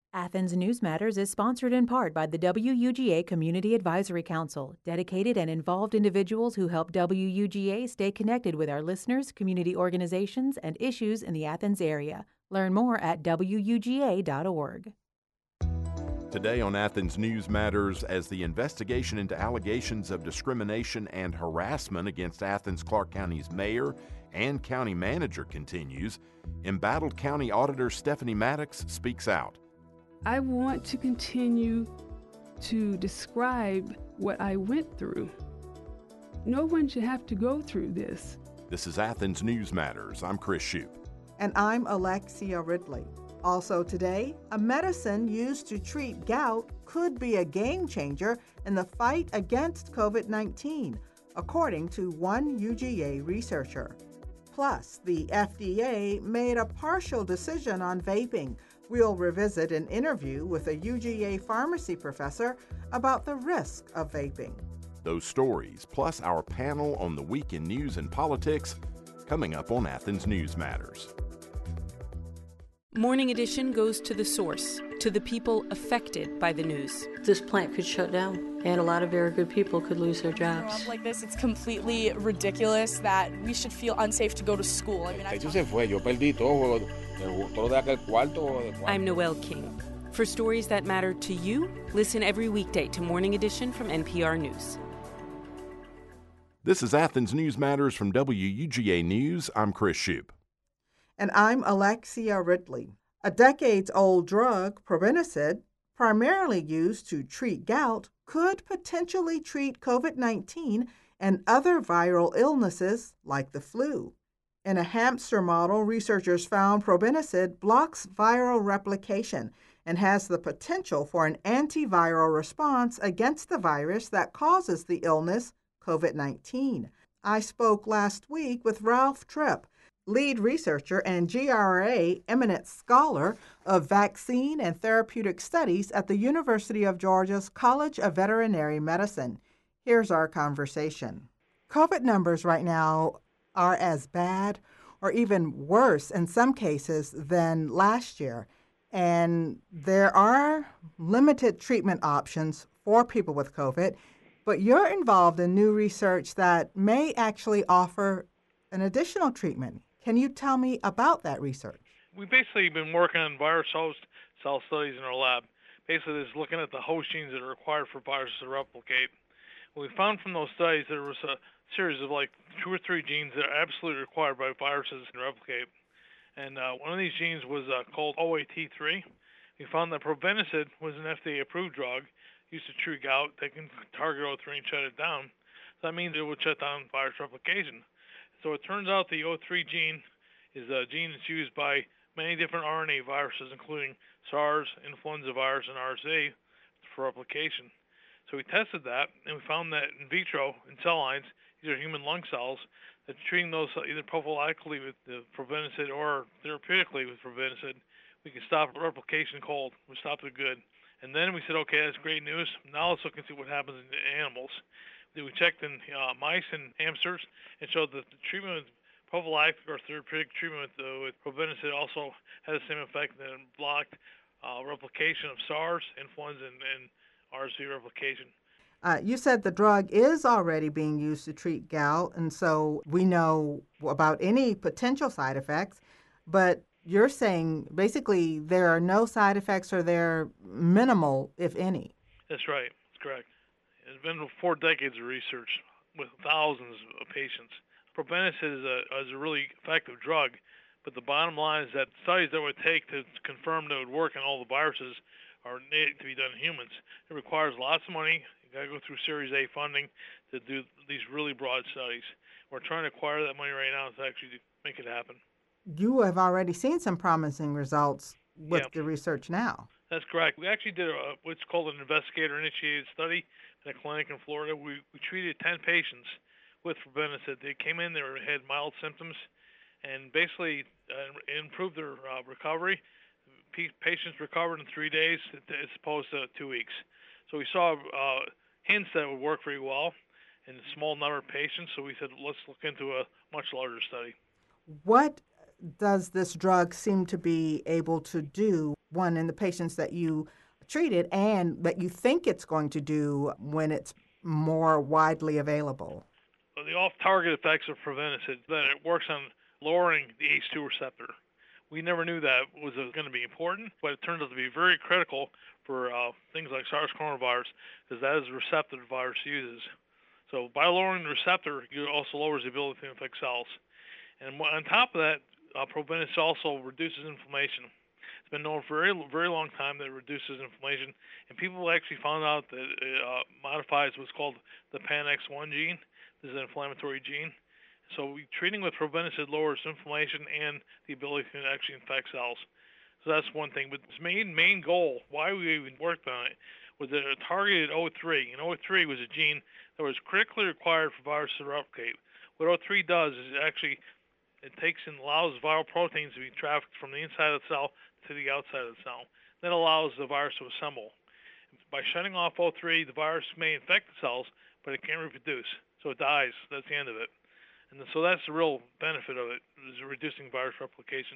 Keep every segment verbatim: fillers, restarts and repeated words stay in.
Athens News Matters is sponsored in part by the W U G A Community Advisory Council, dedicated and involved individuals who help W U G A stay connected with our listeners, community organizations, and issues in the Athens area. Learn more at W U G A dot org. Today on Athens News Matters, as the investigation into allegations of discrimination and harassment against Athens Clarke County's mayor and county manager continues, embattled County Auditor Stephanie Maddox speaks out. I want to continue to describe what I went through. No one should have to go through this. This is Athens News Matters. I'm Chris Shoup. And I'm Alexia Ridley. Also today, a medicine used to treat gout could be a game changer in the fight against COVID nineteen, according to one U G A researcher. Plus, the F D A made a partial decision on vaping. We'll revisit an interview with a U G A pharmacy professor about the risk of vaping. Those stories, plus our panel on the week in news and politics, coming up on Athens News Matters. Morning Edition goes to the source, to the people affected by the news. This plant could shut down, and a lot of very good people could lose their jobs. Like this, it's completely ridiculous that we should feel unsafe to go to school. I mean, I I'm Noelle King. For stories that matter to you, listen every weekday to Morning Edition from N P R News. This is Athens News Matters from W U G A News. I'm Chris Shoup. And I'm Alexia Ridley. A decades-old drug, probenecid, primarily used to treat gout, could potentially treat COVID nineteen and other viral illnesses like the flu. In a hamster model, researchers found probenecid blocks viral replication and has the potential for an antiviral response against the virus that causes the illness, COVID nineteen. I spoke last week with Ralph Tripp, lead researcher and G R A eminent scholar of vaccine and therapeutic studies at the University of Georgia's College of Veterinary Medicine. Here's our conversation. COVID numbers right now are as bad or even worse in some cases than last year. And there are limited treatment options for people with COVID, but you're involved in new research that may actually offer an additional treatment. Can you tell me about that research? We've basically been working on virus host cell studies in our lab. Basically, it's looking at the host genes that are required for viruses to replicate. What we found from those studies, there was a series of like two or three genes that are absolutely required by viruses to replicate. And uh, one of these genes was uh, called O A T three. We found that probenecid was an F D A-approved drug used to treat gout that can target O three and shut it down. So that means it would shut down virus replication. So it turns out the O three gene is a gene that's used by many different R N A viruses, including SARS, influenza virus, and R S V for replication. So we tested that, and we found that in vitro, in cell lines, these are human lung cells, that treating those either prophylactically with the probenecid or therapeutically with probenecid, we can stop replication cold. We stopped it good. And then we said, okay, that's great news. Now let's look and see what happens in animals. We checked in uh, mice and hamsters and showed that the treatment with prophylactic or therapeutic treatment with, uh, with probenecid also had the same effect that it blocked uh, replication of SARS, influenza, and, and R S V replication. Uh, you said the drug is already being used to treat gout, and so we know about any potential side effects, but you're saying basically there are no side effects or they're minimal, if any. That's right. That's correct. It's been four decades of research with thousands of patients. Probenecid is a, is a really effective drug, but the bottom line is that studies that would take to confirm that it would work on all the viruses are needed to be done in humans. It requires lots of money. You got to go through Series A funding to do these really broad studies. We're trying to acquire that money right now to actually make it happen. You have already seen some promising results with yeah. the research now. That's correct. We actually did a, what's called an investigator-initiated study in a clinic in Florida. We, we treated ten patients with probenecid. They came in, they were, had mild symptoms, and basically uh, improved their uh, recovery. P- patients recovered in three days as opposed to two weeks. So we saw uh, hints that it would work very well in a small number of patients, so we said, let's look into a much larger study. What does this drug seem to be able to do one in the patients that you treated and that you think it's going to do when it's more widely available? The off-target effects of Provenicid, that it works on lowering the A C E two receptor. We never knew that was going to be important, but it turns out to be very critical for uh, things like SARS coronavirus, because that is the receptor the virus uses. So by lowering the receptor, it also lowers the ability to infect cells. And on top of that, uh, Provenicid also reduces inflammation. It's been known for a very, very long time that it reduces inflammation, and people actually found out that it uh, modifies what's called the P A N X one gene. This is an inflammatory gene. So we, treating with Provenicid lowers inflammation and the ability to actually infect cells. So that's one thing. But its main main goal, why we even worked on it, was that it targeted O three. And O three was a gene that was critically required for viruses to replicate. What O three does is it actually it takes and allows viral proteins to be trafficked from the inside of the cell to the outside of the cell. That allows the virus to assemble. By shutting off O three, the virus may infect the cells, but it can't reproduce. So it dies. That's the end of it. And so that's the real benefit of it, is reducing virus replication.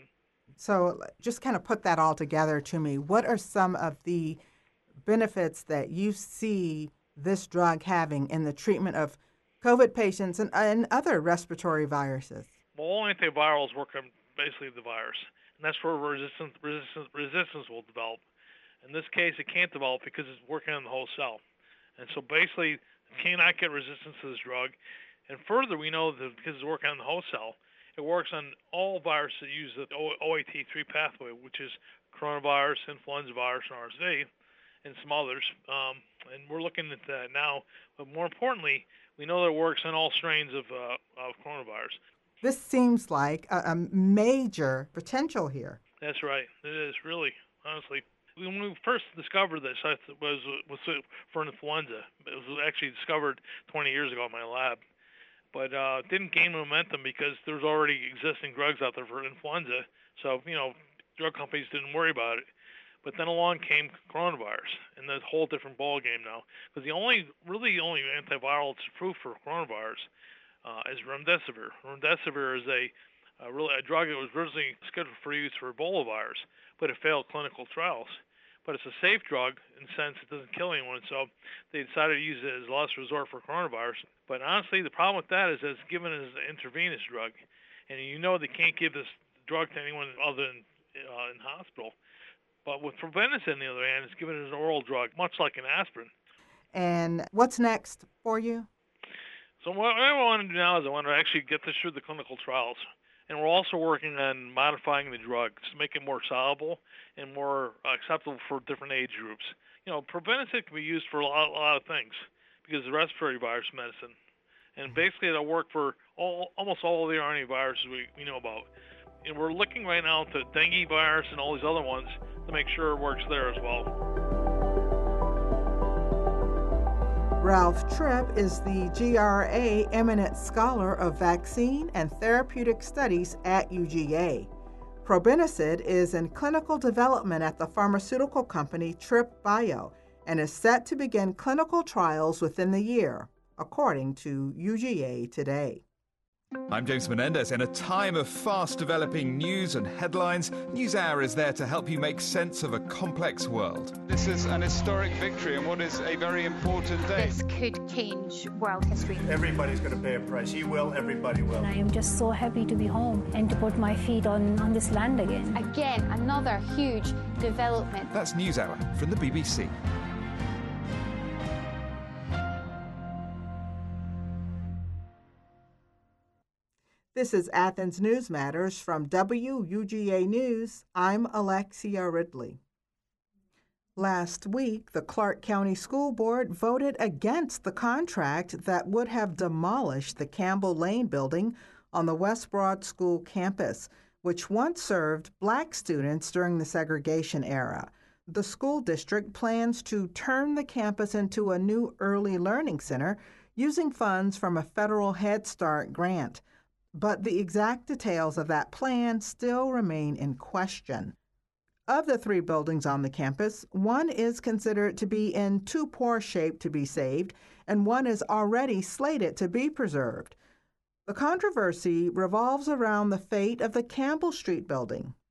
So just kind of put that all together to me. What are some of the benefits that you see this drug having in the treatment of COVID patients and, and other respiratory viruses? Well, all antivirals work on basically the virus, and that's where resistance, resistance, resistance will develop. In this case, it can't develop because it's working on the whole cell. And so basically, it cannot get resistance to this drug. And further, we know that because it's working on the whole cell, it works on all viruses that use the O A T three pathway, which is coronavirus, influenza virus, and R S V, and some others. Um, and we're looking at that now. But more importantly, we know that it works on all strains of, uh, of coronavirus. This seems like a, a major potential here. That's right. It is, really, honestly. When we first discovered this, it was, was for influenza. It was actually discovered twenty years ago in my lab. But uh, it didn't gain momentum because there's already existing drugs out there for influenza. So, you know, drug companies didn't worry about it. But then along came coronavirus, and there's a whole different ball game now. Because the only, really only antiviral that's approved for coronavirus uh, is remdesivir. Remdesivir is a, a, really, a drug that was originally scheduled for use for Ebola virus, but it failed clinical trials. But it's a safe drug in the sense it doesn't kill anyone, so they decided to use it as a last resort for coronavirus. But honestly, the problem with that is that it's given as an intravenous drug, and you know they can't give this drug to anyone other than uh, in hospital. But with Provenicid, on the other hand, it's given as an oral drug, much like an aspirin. And what's next for you? So what I want to do now is I want to actually get this through the clinical trials. And we're also working on modifying the drug to make it more soluble and more acceptable for different age groups. You know, Provenicid can be used for a lot, a lot of things because it's a respiratory virus medicine. And basically it'll work for all, almost all of the R N A viruses we, we know about. And we're looking right now to dengue virus and all these other ones to make sure it works there as well. Ralph Tripp is the G R A Eminent Scholar of Vaccine and Therapeutic Studies at U G A. Provenicid is in clinical development at the pharmaceutical company Tripp Bio and is set to begin clinical trials within the year, according to U G A Today. I'm James Menendez. In a time of fast-developing news and headlines, NewsHour is there to help you make sense of a complex world. This is an historic victory and what is a very important day. This could change world history. Everybody's going to pay a price. You will, everybody will. And I am just so happy to be home and to put my feet on, on this land again. Again, another huge development. That's NewsHour from the B B C. This is Athens News Matters from W U G A News. I'm Alexia Ridley. Last week, the Clark County School Board voted against the contract that would have demolished the Campbell Lane building on the West Broad School campus, which once served Black students during the segregation era. The school district plans to turn the campus into a new early learning center using funds from a federal Head Start grant. But the exact details of that plan still remain in question. Of the three buildings on the campus, one is considered to be in too poor shape to be saved, and one is already slated to be preserved. The controversy revolves around the fate of the Campbell Street building.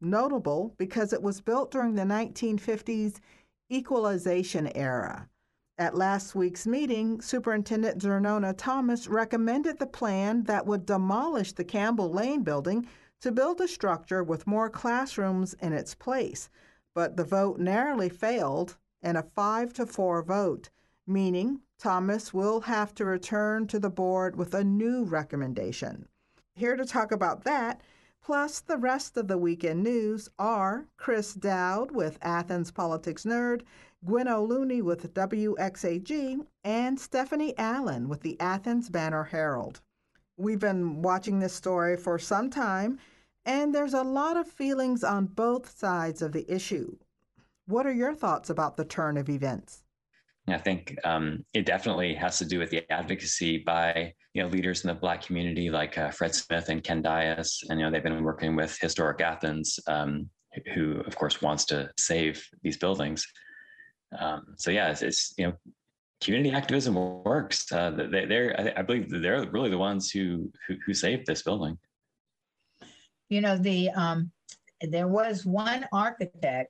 notable because it was built during the nineteen fifties equalization era. At last week's meeting, Superintendent Zernona Thomas recommended the plan that would demolish the Campbell Lane building to build a structure with more classrooms in its place. But the vote narrowly failed in a five to four vote, meaning Thomas will have to return to the board with a new recommendation. Here to talk about that, plus the rest of the weekend news, are Chris Dowd with Athens Politics Nerd, Gwen O'Looney with W X A G, and Stephanie Allen with the Athens Banner Herald. We've been watching this story for some time, and there's a lot of feelings on both sides of the issue. What are your thoughts about the turn of events? I think um, it definitely has to do with the advocacy by you know leaders in the Black community like uh, Fred Smith and Ken Dias, and you know they've been working with Historic Athens, um, who of course wants to save these buildings. Um, so yeah, it's, it's you know community activism works. Uh, they, they're I, I believe they're really the ones who who, who saved this building. You know the um, there was one architect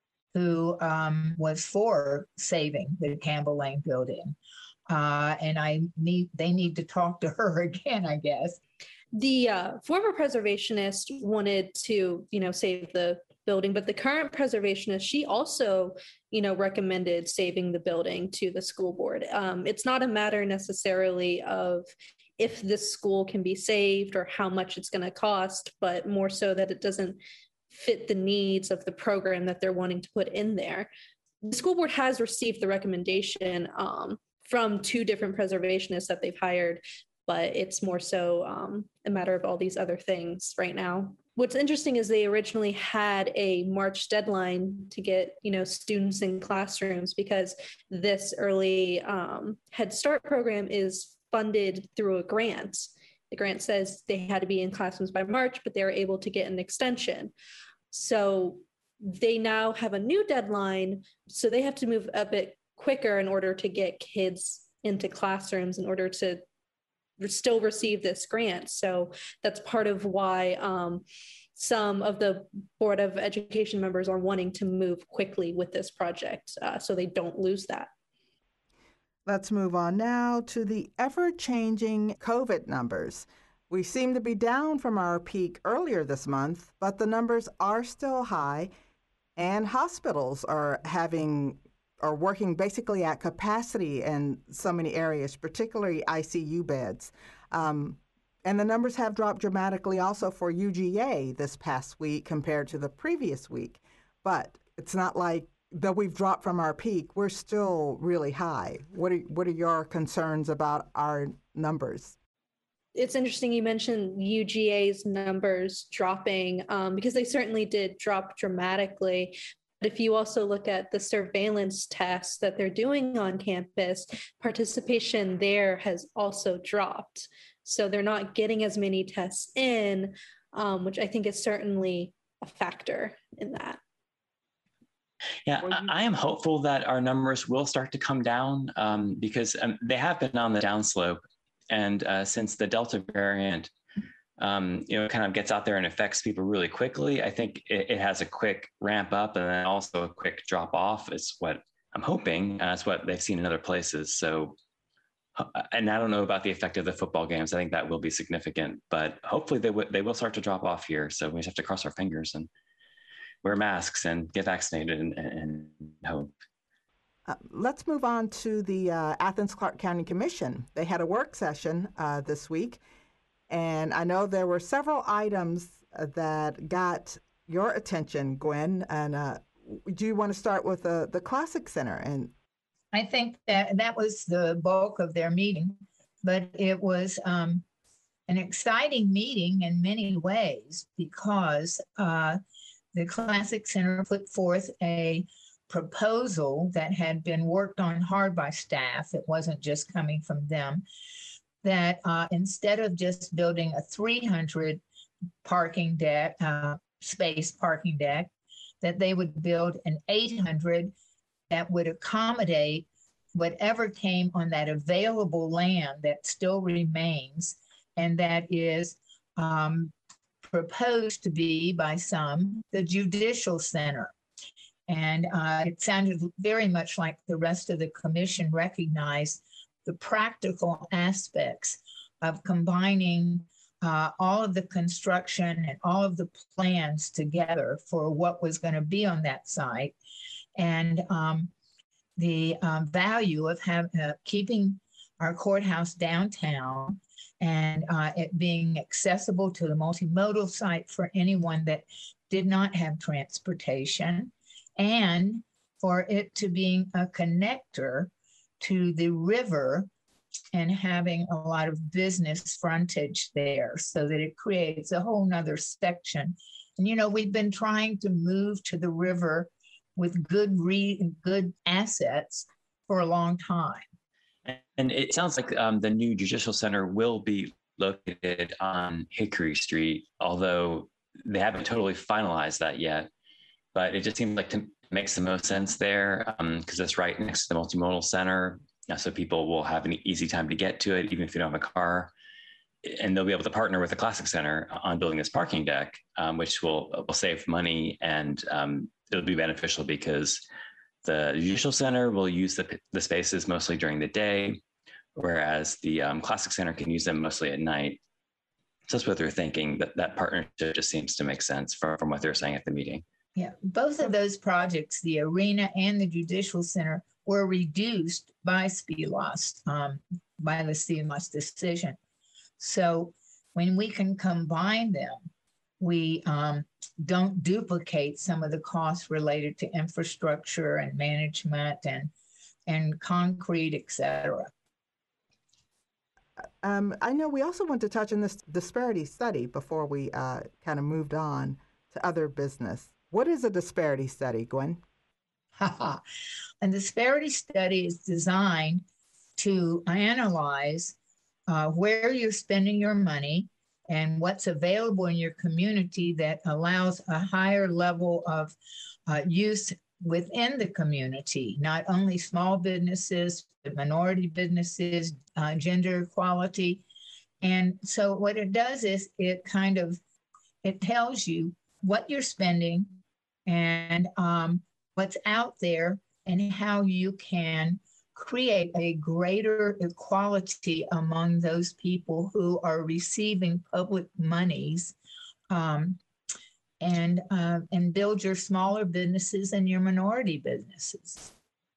who um, was for saving the Campbell Lane building. Uh, and I need they need to talk to her again, I guess. The uh, former preservationist wanted to, you know, save the building, but the current preservationist, she also, you know, recommended saving the building to the school board. Um, it's not a matter necessarily of if this school can be saved or how much it's going to cost, but more so that it doesn't fit the needs of the program that they're wanting to put in there. The school board has received the recommendation um, from two different preservationists that they've hired, but it's more so um, a matter of all these other things right now. What's interesting is they originally had a March deadline to get, you know, students in classrooms because this early um, Head Start program is funded through a grant. The grant says they had to be in classrooms by March, but they were able to get an extension. So they now have a new deadline, so they have to move a bit quicker in order to get kids into classrooms in order to still receive this grant. So that's part of why um, some of the Board of Education members are wanting to move quickly with this project uh, so they don't lose that. Let's move on now to the ever-changing COVID numbers. We seem to be down from our peak earlier this month, but the numbers are still high, and hospitals are having are working basically at capacity in so many areas, particularly I C U beds. Um, and the numbers have dropped dramatically also for U G A this past week compared to the previous week. But it's not like, though we've dropped from our peak, we're still really high. What are, what are your concerns about our numbers? It's interesting you mentioned U G A's numbers dropping um, because they certainly did drop dramatically. But if you also look at the surveillance tests that they're doing on campus, participation there has also dropped. So they're not getting as many tests in, um, which I think is certainly a factor in that. Yeah, I am hopeful that our numbers will start to come down um, because um, they have been on the downslope. And uh, since the Delta variant, um, you know, kind of gets out there and affects people really quickly, I think it, it has a quick ramp up and then also a quick drop off is what I'm hoping. That's what they've seen in other places. So, and I don't know about the effect of the football games. I think that will be significant, but hopefully they, w- they will start to drop off here. So we just have to cross our fingers and wear masks and get vaccinated and, and hope. Uh, let's move on to the uh, Athens Clarke County Commission. They had a work session uh, this week, and I know there were several items uh, that got your attention, Gwen. And uh, do you want to start with uh, the Classic Center? And I think that that was the bulk of their meeting, but it was um, an exciting meeting in many ways because uh, the Classic Center put forth a proposal that had been worked on hard by staff. It wasn't just coming from them, that uh, instead of just building a three hundred parking deck, uh, space parking deck, that they would build an eight hundred that would accommodate whatever came on that available land that still remains, and that is um, proposed to be by some the Judicial Center. And uh, it sounded very much like the rest of the commission recognized the practical aspects of combining uh, all of the construction and all of the plans together for what was going to be on that site, and um, the um, value of have, uh, keeping our courthouse downtown and uh, it being accessible to the multimodal site for anyone that did not have transportation, and for it to being a connector to the river and having a lot of business frontage there, so that it creates a whole nother section. And, you know, we've been trying to move to the river with good re- good assets for a long time. And it sounds like um, the new Judicial Center will be located on Hickory Street, although they haven't totally finalized that yet. But it just seems like it makes the most sense there because um, it's right next to the multimodal center. So people will have an easy time to get to it, even if you don't have a car. And they'll be able to partner with the Classic Center on building this parking deck, um, which will, will save money, and um, it'll be beneficial because the Judicial Center will use the, the spaces mostly during the day, whereas the um, Classic Center can use them mostly at night. So that's what they're thinking. That that partnership just seems to make sense from, from what they're saying at the meeting. Yeah, both of those projects, the arena and the Judicial Center, were reduced by S P L O S, um, by the S P L O S decision. So when we can combine them, we um, don't duplicate some of the costs related to infrastructure and management and, and concrete, et cetera. Um, I know we also want to touch on this disparity study before we uh, kind of moved on to other business. What is a disparity study, Gwen? A disparity study is designed to analyze uh, where you're spending your money and what's available in your community that allows a higher level of uh, use within the community, not only small businesses, but minority businesses, uh, gender equality. And so what it does is it kind of, it tells you what you're spending and um, what's out there and how you can create a greater equality among those people who are receiving public monies, um, and uh, and build your smaller businesses and your minority businesses.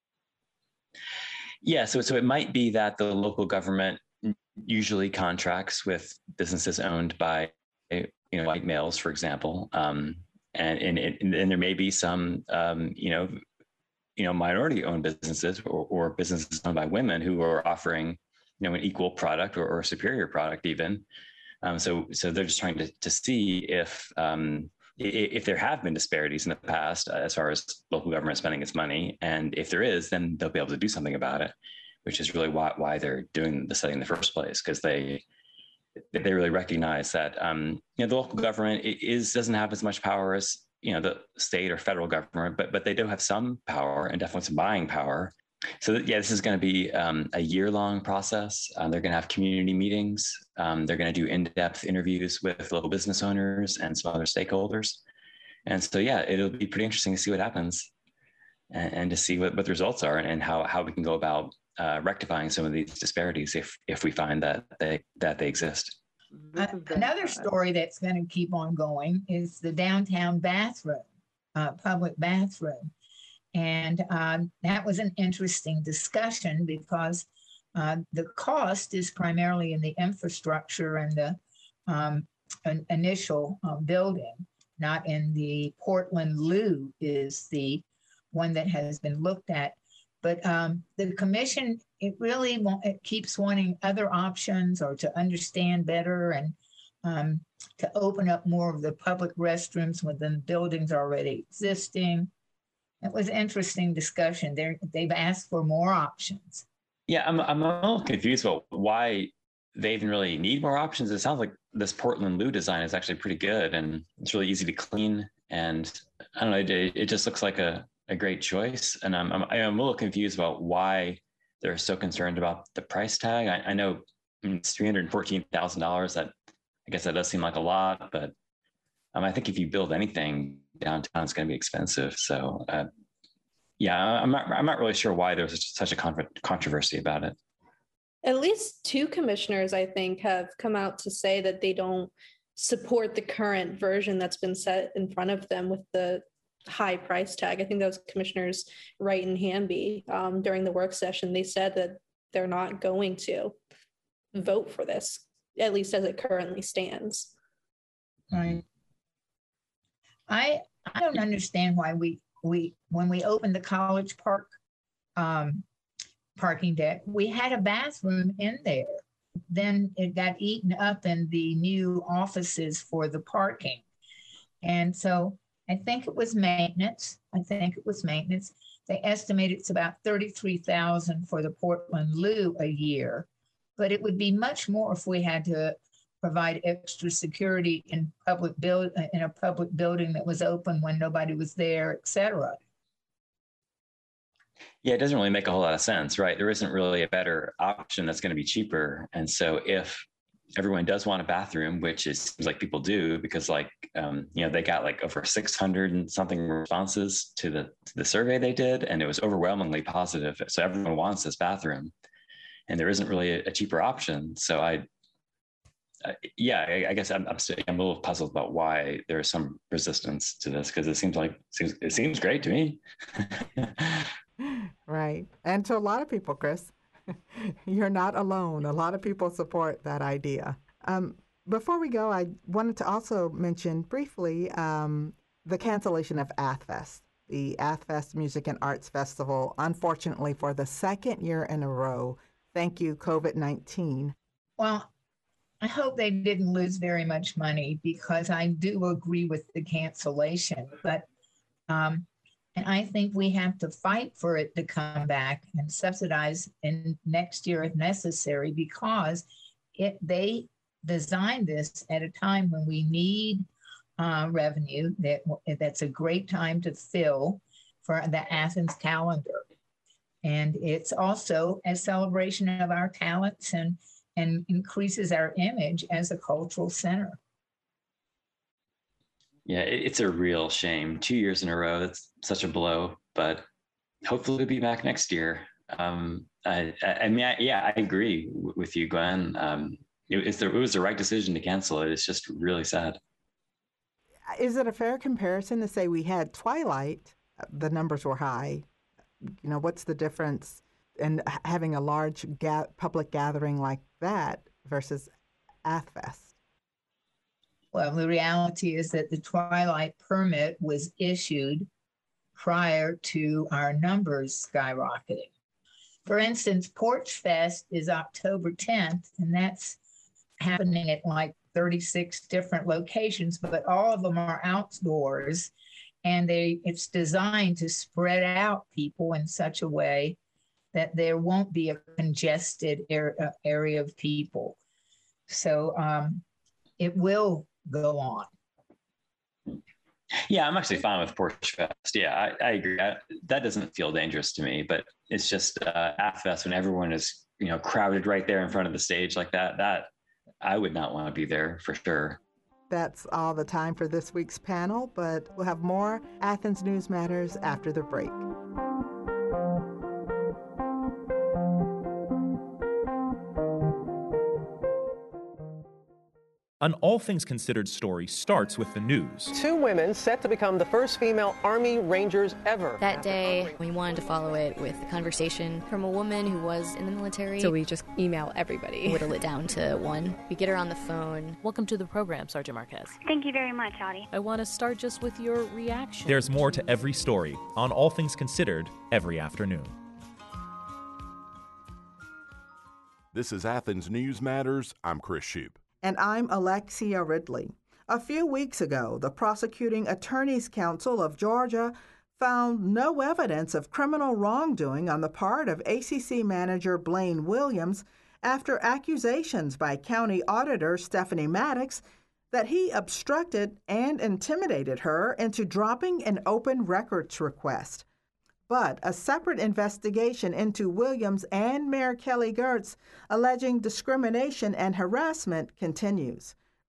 Yeah, so so it might be that the local government usually contracts with businesses owned by, you know, white males, for example, um, and and, and and there may be some um, you know. you know, minority-owned businesses or, or businesses owned by women who are offering, you know, an equal product or, or a superior product even. Um, so, so they're just trying to to see if um, if there have been disparities in the past uh, as far as local government spending its money, and if there is, then they'll be able to do something about it, which is really why why they're doing the study in the first place, because they they really recognize that um, you know, the local government is doesn't have as much power as, you know, the state or federal government, but but they do have some power and definitely some buying power. So yeah, this is going to be um, a year-long process. Um, they're going to have community meetings. Um, they're going to do in-depth interviews with local business owners and some other stakeholders. And so yeah, it'll be pretty interesting to see what happens and, and to see what, what the results are and how how we can go about uh, rectifying some of these disparities if if we find that they that they exist. Uh, another story that's going to keep on going is the downtown bathroom, uh, public bathroom. And uh, that was an interesting discussion because uh, the cost is primarily in the infrastructure and the um, an initial uh, building, not in the Portland Loo is the one that has been looked at. But um, the commission, it really want, it keeps wanting other options or to understand better and um, to open up more of the public restrooms within buildings already existing. It was an interesting discussion. They're, they've asked for more options. Yeah, I'm, I'm a little confused about why they even really need more options. It sounds like this Portland Loo design is actually pretty good and it's really easy to clean. And I don't know, it, it just looks like a a great choice. And I'm, I'm, I'm a little confused about why they're so concerned about the price tag. I, I know it's three hundred fourteen thousand dollars. That, I guess that does seem like a lot, but Um, I think if you build anything downtown, it's going to be expensive. So, uh, yeah, I'm not, I'm not really sure why there's such a con- controversy about it. At least two commissioners, I think, have come out to say that they don't support the current version that's been set in front of them with the high price tag. I think that was Commissioners Wright and Hamby um, during the work session. They said that they're not going to vote for this, at least as it currently stands. Right. I I don't understand why we we when we opened the College Park um, parking deck, we had a bathroom in there. Then it got eaten up in the new offices for the parking. And so I think it was maintenance. I think it was maintenance. They estimate it's about thirty-three thousand dollars for the Portland Loo a year, but it would be much more if we had to provide extra security in public build in a public building that was open when nobody was there, et cetera. Yeah, it doesn't really make a whole lot of sense, right? There isn't really a better option that's going to be cheaper. And so if everyone does want a bathroom, which is seems like people do, because like, um, you know, they got like over six hundred and something responses to the, to the survey they did, and it was overwhelmingly positive. So everyone wants this bathroom, and there isn't really a, a cheaper option. So I, uh, yeah, I, I guess I'm, I'm, I'm a little puzzled about why there is some resistance to this, because it seems like, seems, it seems great to me. Right. And to a lot of people, Chris, you're not alone. A lot of people support that idea. Um, before we go, I wanted to also mention briefly um, the cancellation of AthFest, the AthFest Music and Arts Festival, unfortunately for the second year in a row. Thank you, COVID nineteen. Well, I hope they didn't lose very much money, because I do agree with the cancellation, but um, and I think we have to fight for it to come back and subsidize in next year if necessary, because it they designed this at a time when we need uh, revenue. That that's a great time to fill for the Athens calendar, and it's also a celebration of our talents and and increases our image as a cultural center. Yeah, it's a real shame. Two years in a row, that's such a blow, but hopefully we'll be back next year. Um, I, I, I mean, I, yeah, I agree w- with you, Glenn. Um, it, it's the, it was the right decision to cancel it. It's just really sad. Is it a fair comparison to say we had Twilight, the numbers were high? You know, what's the difference in having a large ga- public gathering like that versus AthFest? Well, the reality is that the Twilight permit was issued prior to our numbers skyrocketing. For instance, Porch Fest is October tenth, and that's happening at like thirty-six different locations, but all of them are outdoors, and they it's designed to spread out people in such a way that there won't be a congested area, area of people. So um, it will go on. Yeah, I'm actually fine with Porch Fest. Yeah, I, I agree. I, that doesn't feel dangerous to me, but it's just uh, AthFest when everyone is, you know, crowded right there in front of the stage like that, that I would not want to be there for sure. That's all the time for this week's panel, but we'll have more Athens News Matters after the break. An All Things Considered story starts with the news. Two women set to become the first female Army Rangers ever. That day, we wanted to follow it with a conversation from a woman who was in the military. So we just email everybody. Whittle it down to one. We get her on the phone. Welcome to the program, Sergeant Marquez. Thank you very much, Audie. I want to start just with your reaction. There's more to every story on All Things Considered every afternoon. This is Athens News Matters. I'm Chris Shoup. And I'm Alexia Ridley. A few weeks ago, the Prosecuting Attorneys Council of Georgia found no evidence of criminal wrongdoing on the part of A C C manager Blaine Williams after accusations by County Auditor Stephanie Maddox that he obstructed and intimidated her into dropping an open records request. But a separate investigation into Williams and Mayor Kelly Girtz alleging discrimination and harassment continues.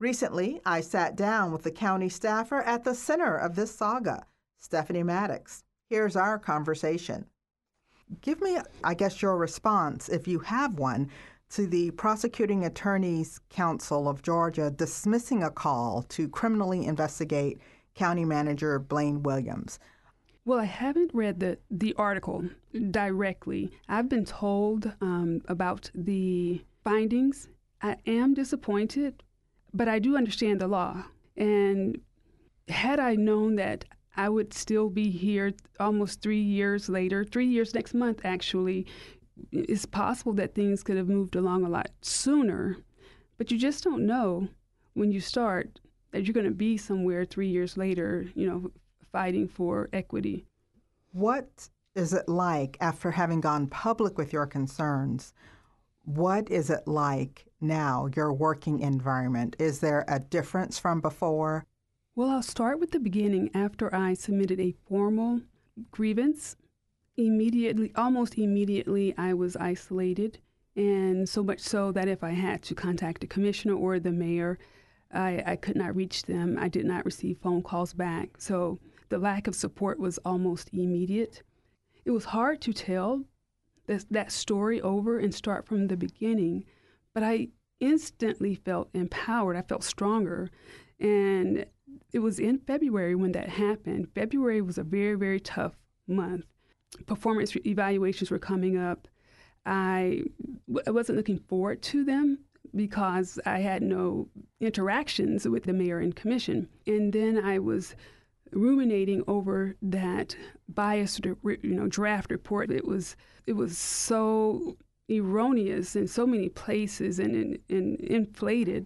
Recently, I sat down with the county staffer at the center of this saga, Stephanie Maddox. Here's our conversation. Give me, I guess, your response, if you have one, to the Prosecuting Attorneys Council of Georgia dismissing a call to criminally investigate County Manager Blaine Williams. Well, I haven't read the, the article directly. I've been told um, about the findings. I am disappointed, but I do understand the law. And had I known that I would still be here almost three years later, three years next month, actually, it's possible that things could have moved along a lot sooner. But you just don't know when you start that you're going to be somewhere three years later, you know, fighting for equity. What is it like after having gone public with your concerns? What is it like now, your working environment? Is there a difference from before? Well, I'll start with the beginning. After I submitted a formal grievance, immediately, almost immediately, I was isolated. And so much so that if I had to contact the commissioner or the mayor, I, I could not reach them. I did not receive phone calls back. So the lack of support was almost immediate. It was hard to tell that, that story over and start from the beginning, but I instantly felt empowered. I felt stronger. And it was in February when that happened. February was a very, very tough month. Performance evaluations were coming up. I, I wasn't looking forward to them because I had no interactions with the mayor and commission. And then I was ruminating over that biased, you know, draft report. It was it was so erroneous in so many places and, and, and inflated.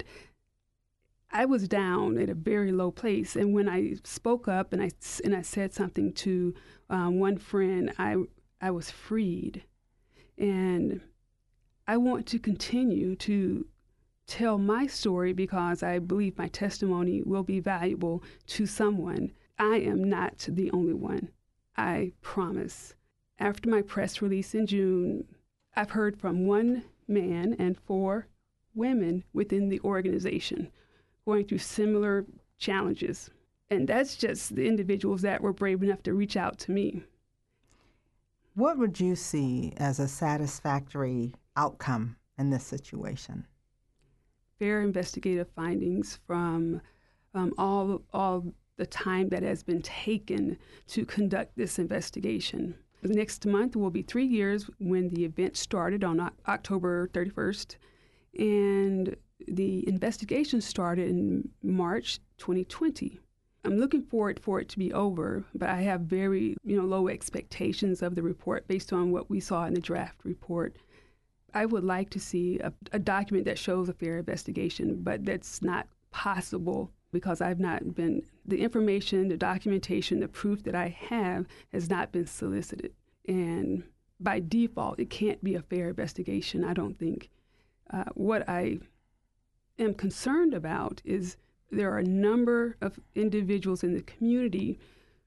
I was down at a very low place, and when I spoke up and I and I said something to um, one friend, I I was freed, and I want to continue to tell my story because I believe my testimony will be valuable to someone. I am not the only one. I promise. After my press release in June, I've heard from one man and four women within the organization going through similar challenges. And that's just the individuals that were brave enough to reach out to me. What would you see as a satisfactory outcome in this situation? Fair investigative findings from um, all, all the time that has been taken to conduct this investigation. Next month will be three years when the event started on o- October thirty-first, and the investigation started in March twenty twenty. I'm looking forward for it to be over, but I have very, you know, low expectations of the report based on what we saw in the draft report. I would like to see a, a document that shows a fair investigation, but that's not possible because I've not been, the information, the documentation, the proof that I have has not been solicited. And by default, it can't be a fair investigation, I don't think. Uh, what I am concerned about is there are a number of individuals in the community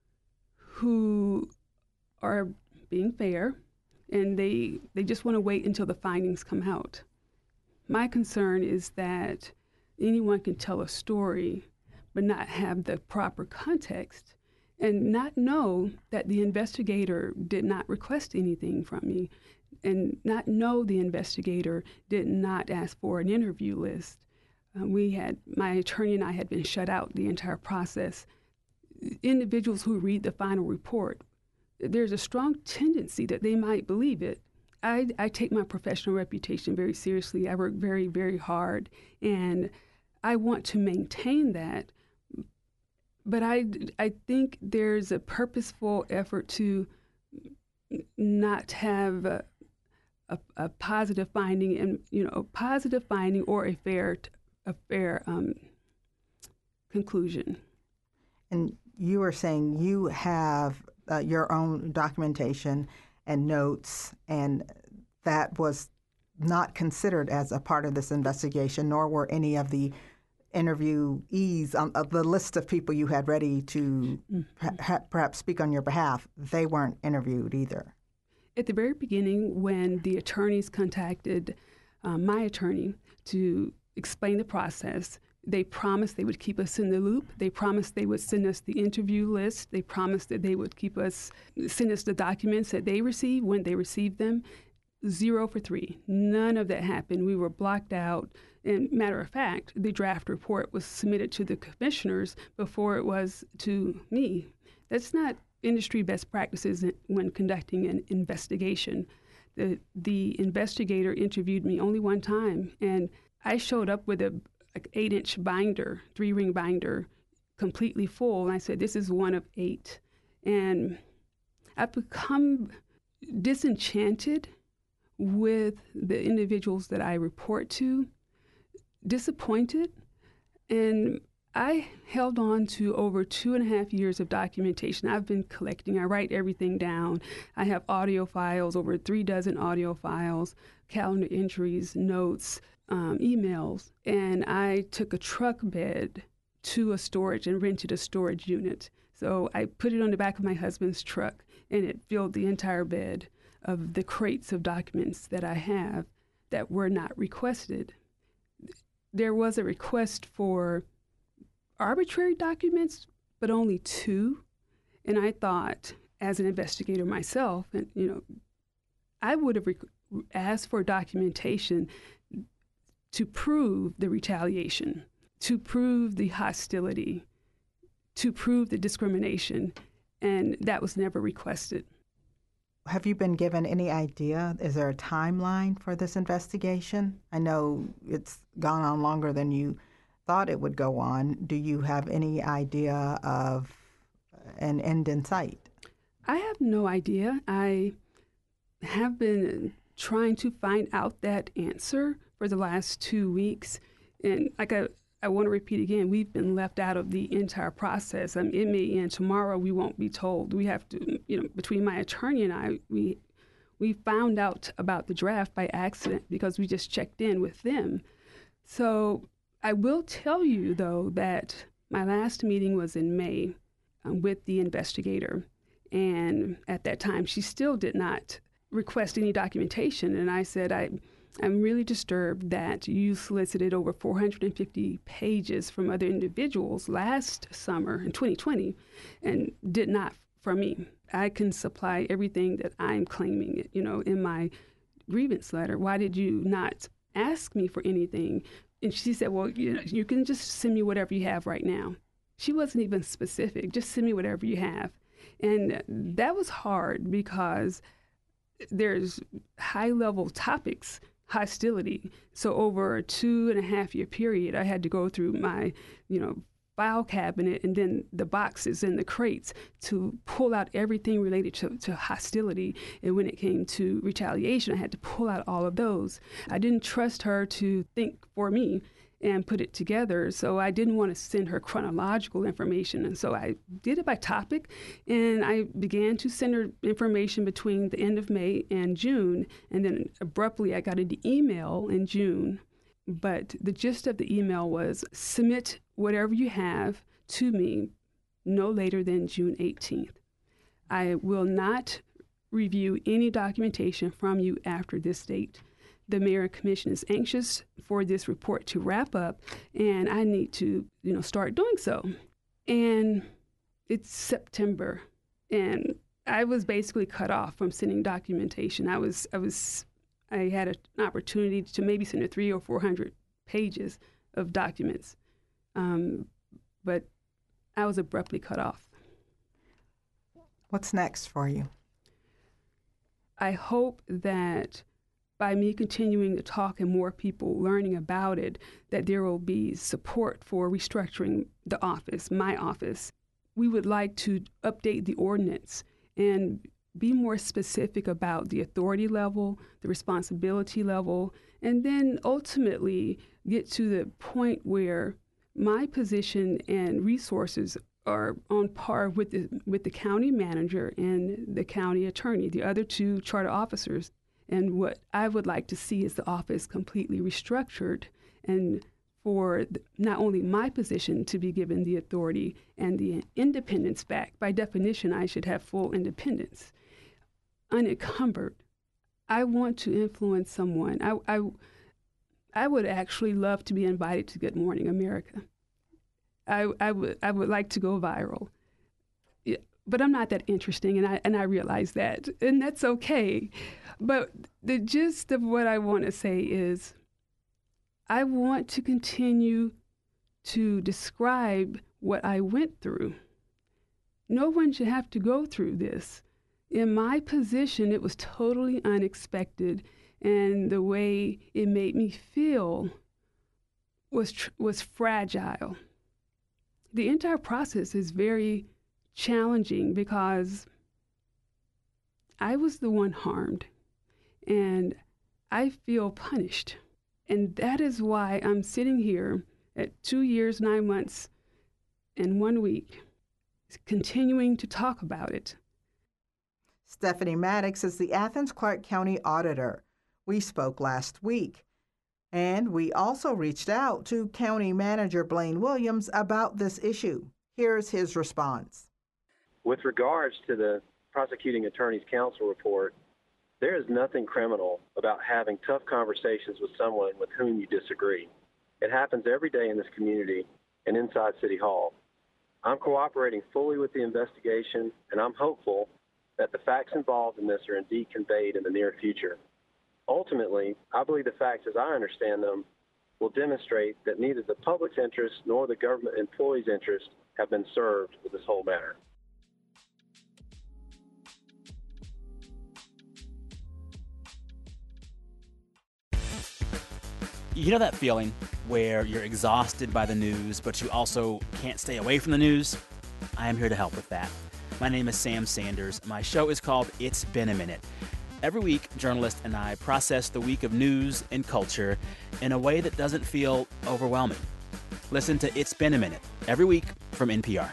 who are being fair, and they they just want to wait until the findings come out. My concern is that anyone can tell a story but not have the proper context and not know that the investigator did not request anything from me and not know the investigator did not ask for an interview list. Uh, we had, my attorney and I had been shut out the entire process. Individuals who read the final report, there's a strong tendency that they might believe it. I, I take my professional reputation very seriously. I work very, very hard, and I want to maintain that. But I, I think there's a purposeful effort to not have a, a, a positive finding, and you know, a positive finding or a fair, a fair um, conclusion. And you were saying you have uh, your own documentation and notes, and that was not considered as a part of this investigation, nor were any of the interviewees on uh, the list of people you had ready to mm-hmm. ha- perhaps speak on your behalf. They weren't interviewed either. At the very beginning, when the attorneys contacted uh, my attorney to explain the process, They promised they would keep us in the loop. They promised they would send us the interview list. They promised that they would keep us, send us the documents that they received when they received them. Zero for three. None of that happened. We were blocked out. And matter of fact, the draft report was submitted to the commissioners before it was to me. That's not industry best practices when conducting an investigation. The, the investigator interviewed me only one time, and I showed up with a like eight-inch binder, three-ring binder, completely full. And I said, this is one of eight. And I've become disenchanted with the individuals that I report to, disappointed. And I held on to over two and a half years of documentation. I've been collecting. I write everything down. I have audio files, over three dozen audio files, calendar entries, notes, um, emails. And I took a truck bed to a storage and rented a storage unit. So I put it on the back of my husband's truck, and it filled the entire bed of the crates of documents that I have that were not requested. There was a request for arbitrary documents, but only two. And I thought, as an investigator myself, and you know, I would have rec- asked for documentation to prove the retaliation, to prove the hostility, to prove the discrimination, and that was never requested. Have you been given any idea? Is there a timeline for this investigation? I know it's gone on longer than you thought it would go on. Do you have any idea of an end in sight? I have no idea. I have been trying to find out that answer for the last two weeks. And like I, I want to repeat again, we've been left out of the entire process. I mean, it may end tomorrow. We won't be told. We have to, you know, between my attorney and I, we we found out about the draft by accident because we just checked in with them. So I will tell you, though, that my last meeting was in May um, with the investigator. And at that time, she still did not request any documentation. And I said, I, I'm really disturbed that you solicited over four hundred fifty pages from other individuals last summer in twenty twenty and did not from me. I can supply everything that I'm claiming, you know, in my grievance letter. Why did you not ask me for anything? And she said, well, you know, you can just send me whatever you have right now. She wasn't even specific. Just send me whatever you have. And that was hard because there's high-level topics, hostility. So over a two and a half year period, I had to go through my, you know, file cabinet and then the boxes and the crates to pull out everything related to, to hostility. And when it came to retaliation, I had to pull out all of those. I didn't trust her to think for me and put it together, so I didn't want to send her chronological information. And so I did it by topic, and I began to send her information between the end of May and June, and then abruptly I got an email in June. But the gist of the email was, submit whatever you have to me no later than June eighteenth. I will not review any documentation from you after this date. The Mayor and Commission is anxious for this report to wrap up, and I need to, you know, start doing so. And it's September, and I was basically cut off from sending documentation. I was, I was, I had an opportunity to maybe send her three or four hundred pages of documents, um, but I was abruptly cut off. What's next for you? I hope that by me continuing to talk and more people learning about it, that there will be support for restructuring the office, my office. We would like to update the ordinance and be more specific about the authority level, the responsibility level, and then ultimately get to the point where my position and resources are on par with the, with the county manager and the county attorney, the other two charter officers. And what I would like to see is the office completely restructured, and for the, not only my position to be given the authority and the independence back. By definition, I should have full independence, unencumbered. I want to influence someone. I, I, I would actually love to be invited to Good Morning America. I, I would I would like to go viral. Yeah, but I'm not that interesting, and I and I realize that, and that's okay. But the gist of what I want to say is, I want to continue to describe what I went through. No one should have to go through this. In my position, it was totally unexpected, and the way it made me feel was tr- was fragile. The entire process is very challenging because I was the one harmed, and I feel punished. And that is why I'm sitting here at two years, nine months, and one week, continuing to talk about it. Stephanie Maddox is the Athens Clarke County Auditor. We spoke last week. And we also reached out to County Manager Blaine Williams about this issue. Here's his response. With regards to the Prosecuting Attorney's Council report, there is nothing criminal about having tough conversations with someone with whom you disagree. It happens every day in this community and inside City Hall. I'm cooperating fully with the investigation, and I'm hopeful that the facts involved in this are indeed conveyed in the near future. Ultimately, I believe the facts as I understand them will demonstrate that neither the public's interest nor the government employees' interest have been served with this whole matter. You know that feeling where you're exhausted by the news, but you also can't stay away from the news? I am here to help with that. My name is Sam Sanders. My show is called It's Been a Minute. Every week, journalists and I process the week of news and culture in a way that doesn't feel overwhelming. Listen to It's Been a Minute every week from N P R.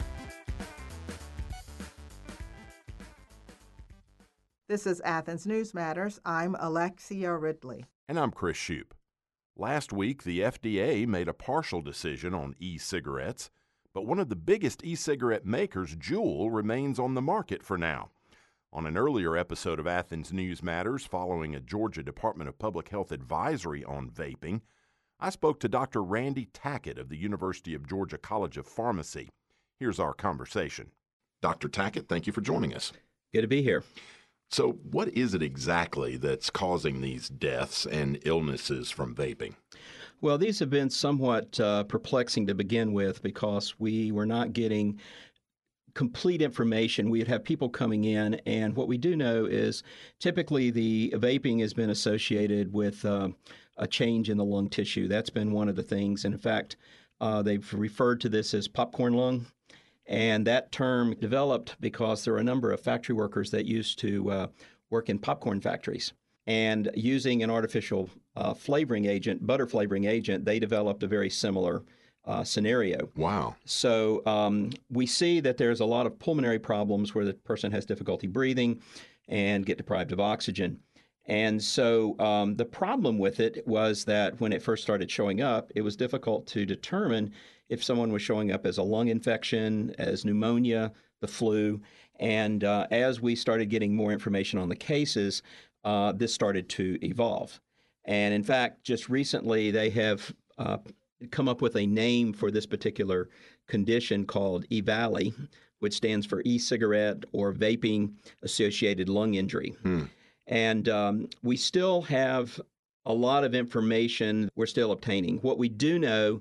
This is Athens News Matters. I'm Alexia Ridley. And I'm Chris Shoup. Last week, the F D A made a partial decision on e-cigarettes, but one of the biggest e-cigarette makers, Juul, remains on the market for now. On an earlier episode of Athens News Matters, following a Georgia Department of Public Health advisory on vaping, I spoke to Doctor Randy Tackett of the University of Georgia College of Pharmacy. Here's our conversation. Doctor Tackett, thank you for joining us. Good to be here. So what is it exactly that's causing these deaths and illnesses from vaping? Well, these have been somewhat uh, perplexing to begin with because we were not getting complete information. We'd have people coming in, and what we do know is typically the vaping has been associated with uh, a change in the lung tissue. That's been one of the things. And in fact, uh, they've referred to this as popcorn lung. And that term developed because there are a number of factory workers that used to uh, work in popcorn factories. And using an artificial uh, flavoring agent, butter flavoring agent, they developed a very similar Uh, scenario. Wow. So um, we see that there's a lot of pulmonary problems where the person has difficulty breathing and get deprived of oxygen. And so um, the problem with it was that when it first started showing up, it was difficult to determine if someone was showing up as a lung infection, as pneumonia, the flu. And uh, as we started getting more information on the cases, uh, this started to evolve. And in fact, just recently they have uh, come up with a name for this particular condition called E V A L I, which stands for e-cigarette or vaping-associated lung injury. Hmm. And um, we still have a lot of information we're still obtaining. What we do know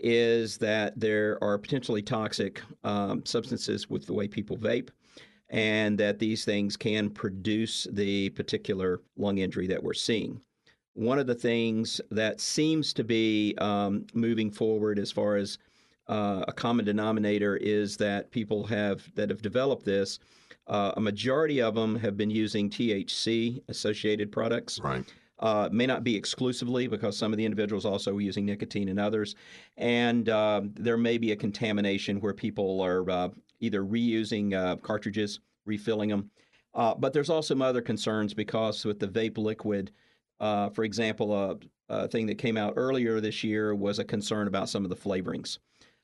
is that there are potentially toxic um, substances with the way people vape, and that these things can produce the particular lung injury that we're seeing. One of the things that seems to be um, moving forward as far as uh, a common denominator is that people have that have developed this, uh, a majority of them have been using T H C-associated products. Right. Uh, may not be exclusively because some of the individuals also are using nicotine and others. And uh, there may be a contamination where people are uh, either reusing uh, cartridges, refilling them. Uh, but there's also some other concerns because with the vape liquid, Uh, for example, a, a thing that came out earlier this year was a concern about some of the flavorings.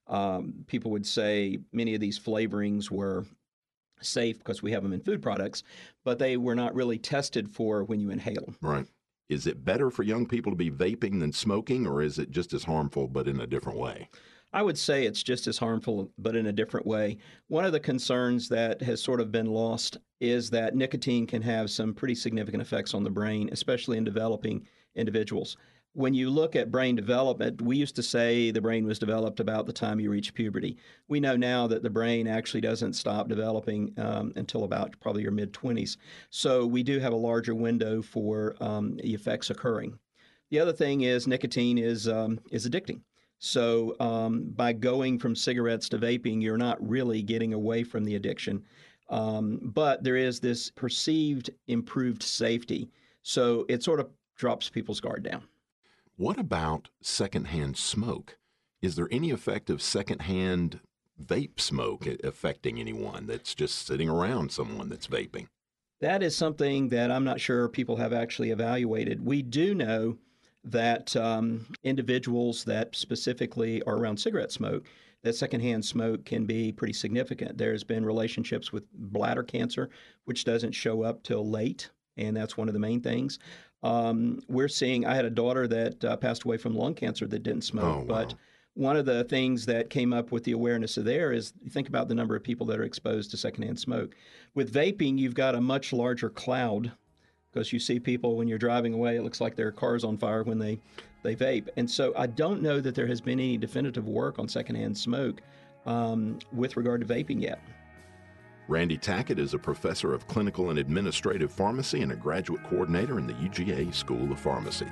Um, people would say many of these flavorings were safe because we have them in food products, but they were not really tested for when you inhale them. Right. Is it better for young people to be vaping than smoking, or is it just as harmful but in a different way? I would say it's just as harmful, but in a different way. One of the concerns that has sort of been lost is that nicotine can have some pretty significant effects on the brain, especially in developing individuals. When you look at brain development, we used to say the brain was developed about the time you reach puberty. We know now that the brain actually doesn't stop developing um, until about probably your mid-twenties. So we do have a larger window for um, the effects occurring. The other thing is nicotine is um, is addicting. So um, by going from cigarettes to vaping, you're not really getting away from the addiction. Um, but there is this perceived improved safety. So it sort of drops people's guard down. What about secondhand smoke? Is there any effect of secondhand vape smoke affecting anyone that's just sitting around someone that's vaping? That is something that I'm not sure people have actually evaluated. We do know that um, individuals that specifically are around cigarette smoke, that secondhand smoke can be pretty significant. There's been relationships with bladder cancer, which doesn't show up till late, and that's one of the main things. Um, we're seeing, I had a daughter that uh, passed away from lung cancer that didn't smoke, oh, wow. but one of the things that came up with the awareness of there is think about the number of people that are exposed to secondhand smoke. With vaping, you've got a much larger cloud, because you see people when you're driving away, it looks like their car's on fire when they, they vape. And so I don't know that there has been any definitive work on secondhand smoke um, with regard to vaping yet. Randy Tackett is a professor of clinical and administrative pharmacy and a graduate coordinator in the U G A School of Pharmacy.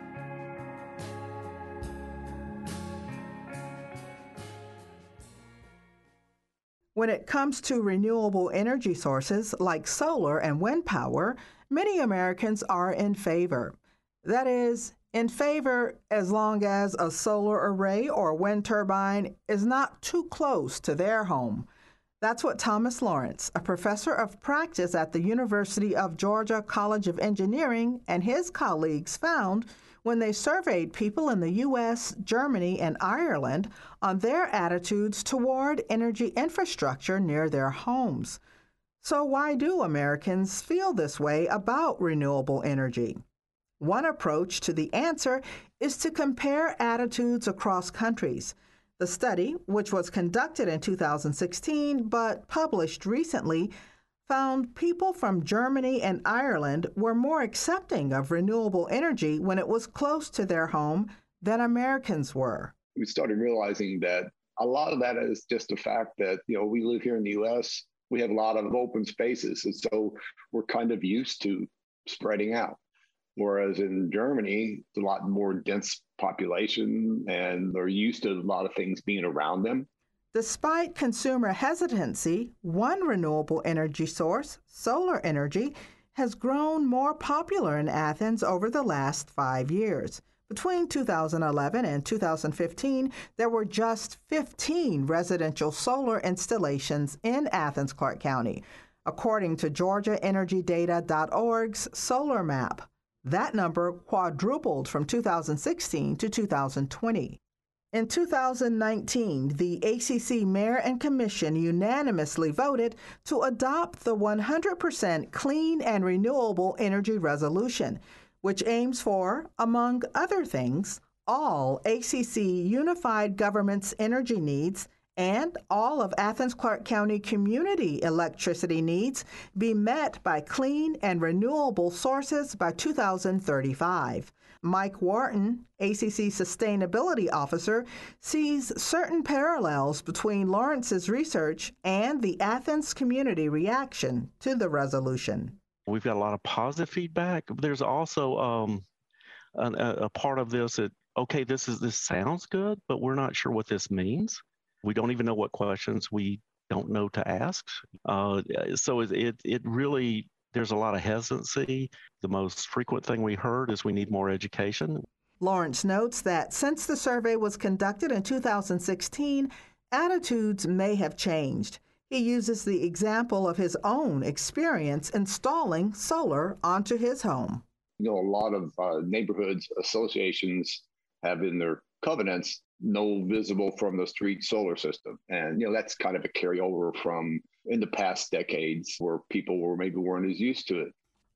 When it comes to renewable energy sources like solar and wind power, many Americans are in favor. That is, in favor as long as a solar array or wind turbine is not too close to their home. That's what Thomas Lawrence, a professor of practice at the University of Georgia College of Engineering, and his colleagues found when they surveyed people in the U S, Germany, and Ireland on their attitudes toward energy infrastructure near their homes. So why do Americans feel this way about renewable energy? One approach to the answer is to compare attitudes across countries. The study, which was conducted in two thousand sixteen but published recently, found people from Germany and Ireland were more accepting of renewable energy when it was close to their home than Americans were. We started realizing that a lot of that is just the fact that, you know, we live here in the U S, we have a lot of open spaces, and so we're kind of used to spreading out. Whereas in Germany, it's a lot more dense population, and they're used to a lot of things being around them. Despite consumer hesitancy, one renewable energy source, solar energy, has grown more popular in Athens over the last five years. Between two thousand eleven and two thousand fifteen, there were just fifteen residential solar installations in Athens, Clarke County, according to Georgia Energy Data dot org's Solar Map. That number quadrupled from two thousand sixteen to two thousand twenty. In two thousand nineteen, the A C C Mayor and Commission unanimously voted to adopt the one hundred percent Clean and Renewable Energy Resolution, which aims for, among other things, all A C C unified government's energy needs and all of Athens Clarke County community electricity needs be met by clean and renewable sources by two thousand thirty-five. Mike Wharton, A C C Sustainability Officer, sees certain parallels between Lawrence's research and the Athens community reaction to the resolution. We've got a lot of positive feedback. There's also um, a, a part of this that, okay, this is this sounds good, but we're not sure what this means. We don't even know what questions we don't know to ask. Uh, so it, it it really, there's a lot of hesitancy. The most frequent thing we heard is we need more education. Lawrence notes that since the survey was conducted in two thousand sixteen, attitudes may have changed. He uses the example of his own experience installing solar onto his home. You know, a lot of uh, neighborhoods associations have in their covenants no visible from the street solar system. And, you know, that's kind of a carryover from in the past decades where people were maybe weren't as used to it.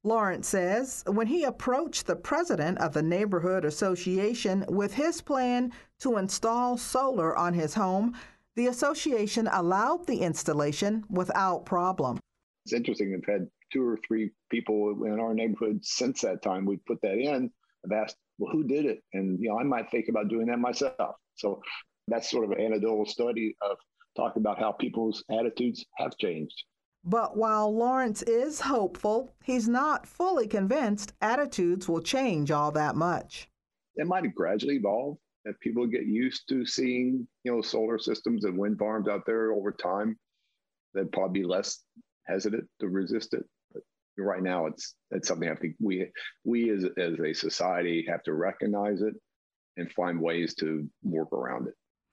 Lawrence says when he approached the president of the neighborhood association with his plan to install solar on his home, the association allowed the installation without problem. It's interesting. We've had two or three people in our neighborhood since that time we put that in. I've asked, well, who did it? And, you know, I might think about doing that myself. So that's sort of an anecdotal study of talking about how people's attitudes have changed. But while Lawrence is hopeful, he's not fully convinced attitudes will change all that much. It might gradually evolve as people get used to seeing, you know, solar systems and wind farms out there over time. They'd probably be less hesitant to resist it. But right now, it's it's something I think we we as as a society have to recognize it and find ways to work around it.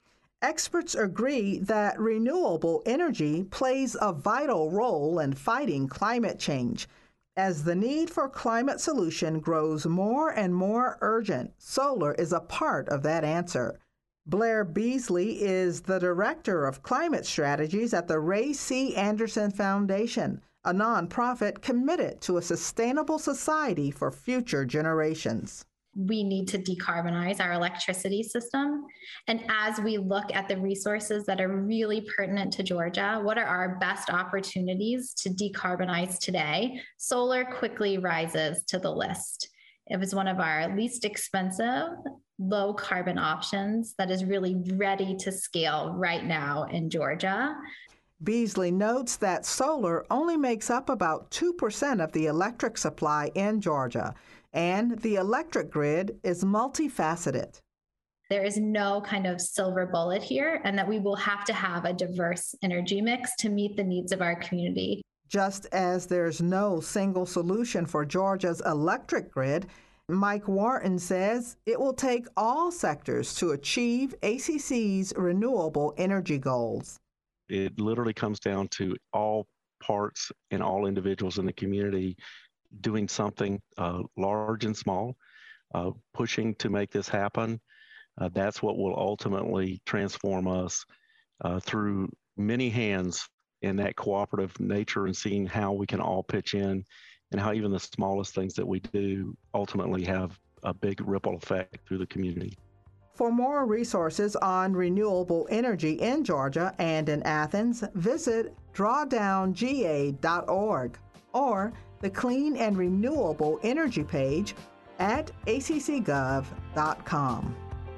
Experts agree that renewable energy plays a vital role in fighting climate change. As the need for climate solution grows more and more urgent, solar is a part of that answer. Blair Beasley is the Director of Climate Strategies at the Ray C. Anderson Foundation, a nonprofit committed to a sustainable society for future generations. We need to decarbonize our electricity system. And as we look at the resources that are really pertinent to Georgia, what are our best opportunities to decarbonize today? Solar quickly rises to the list. It was one of our least expensive, low carbon options that is really ready to scale right now in Georgia. Beasley notes that solar only makes up about two percent of the electric supply in Georgia, and the electric grid is multifaceted. There is no kind of silver bullet here, and that we will have to have a diverse energy mix to meet the needs of our community. Just as there's no single solution for Georgia's electric grid, Mike Wharton says it will take all sectors to achieve A C C's renewable energy goals. It literally comes down to all parts and all individuals in the community doing something uh, large and small, uh, pushing to make this happen. Uh, that's what will ultimately transform us uh, through many hands in that cooperative nature, and seeing how we can all pitch in and how even the smallest things that we do ultimately have a big ripple effect through the community. For more resources on renewable energy in Georgia and in Athens, visit drawdown G A dot org or the Clean and Renewable Energy page at A C C gov dot com.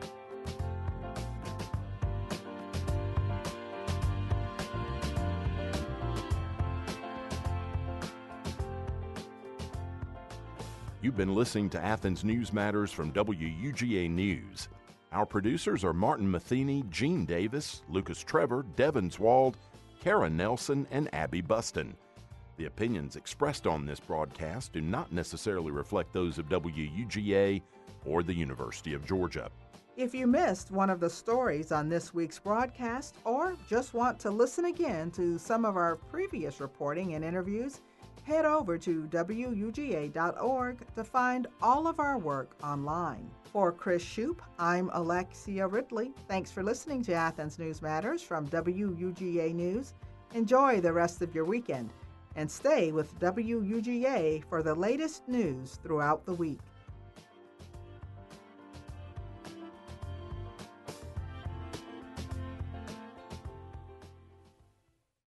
You've been listening to Athens News Matters from W U G A News. Our producers are Martin Matheny, Gene Davis, Lucas Trevor, Devin Swald, Kara Nelson, and Abby Buston. The opinions expressed on this broadcast do not necessarily reflect those of W U G A or the University of Georgia. If you missed one of the stories on this week's broadcast, or just want to listen again to some of our previous reporting and interviews, head over to W U G A dot org to find all of our work online. For Chris Shoup, I'm Alexia Ridley. Thanks for listening to Athens News Matters from W U G A News. Enjoy the rest of your weekend, and stay with W U G A for the latest news throughout the week.